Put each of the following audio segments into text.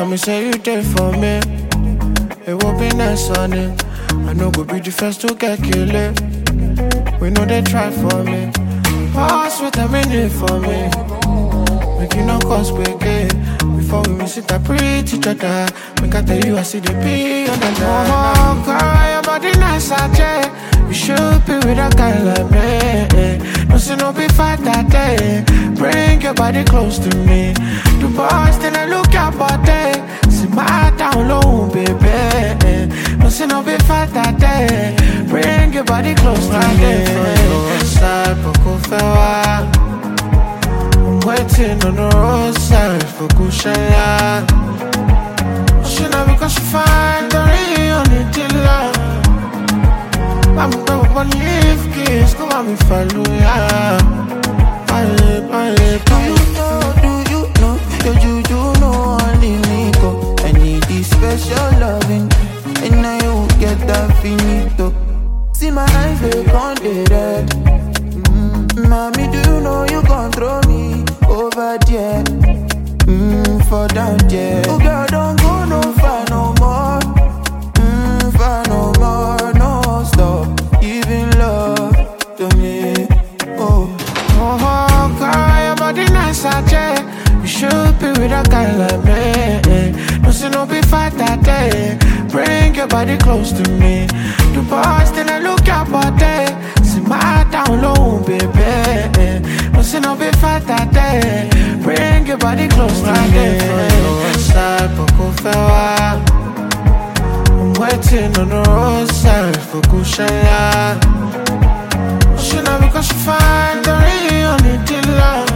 me say you there for me. It will be nice on it. I know go be the first to get killed. We know they try for me. Pass what I mean for me. Make you no cause break it. Before we miss it, I preach each other. Make I tell you I see the P on the line. Oh, girl, your body nice, I check. You should be with a guy like me. No see no be fight that day. Bring your body close to me. The boys then I look your body. See my down low, baby. No see no be fight that day. Bring your body close to me. Side poco fair. I'm waiting on the roadside for Kushaya. She know because she find the real need to love. I'm going to leave kiss, go on me follow ya. Do you know only me go. I need this special loving, and now you get that finito. See my eyes, they can't be red. Mommy, do you know you control me over there? For down there. Oh girl, don't go no far no more. Far no more, no stop giving love to me. Oh, girl, your body nice, I check. You should be with a guy like me. No see no be fight that day. Bring your body close to me. The boys then I look your body. See my down low, baby. No see no be fight that day. Bring your body close to me. Side poco fair. I'm waiting on the roadside for Kushaya. She know because she find the real need to love.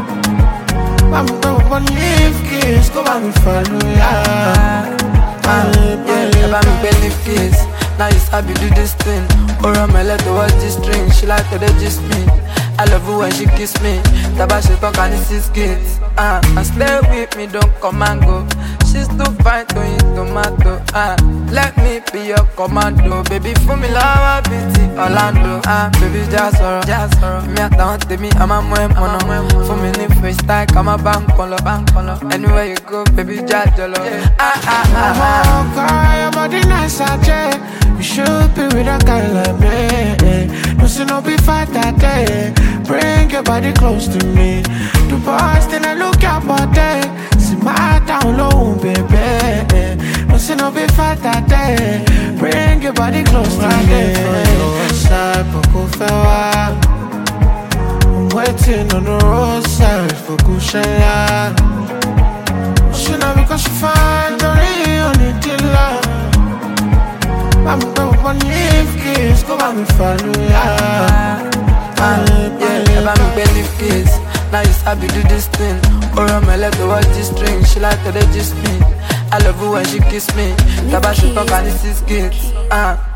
I'm going to leave kiss, go on me follow ya. About me belly kiss. Now you sabi do this thing. Or I'm let to watch this string. She like to just me. I love you when she kiss me. Taba she talk and this is kids. And stay with me, don't come and go. She's too fine to eat tomato. Let me be your commando. Baby, for me love, beauty, Orlando. Baby, just sorrow. Me at down to me, I'm a mono. For me, need freestyle, come a bank color. Anywhere you go, baby, just jolo. Girl, your body nice, I check. You should be with a guy like me. No see no be fight that day. Bring your body close to me. The boys then I look your body. See my down low, baby. No see no be fight that day. Bring your body close to me. Side poco fair. I'm waiting on the roadside for Kushaya. She know because she find the real need to love. I'm going to leave kiss, go on me follow ya. About me belly kiss. Now you sabi do this thing. Or I'm let to watch this string. She like to just me. I love you when she kiss me. Taba she talk and this is kids.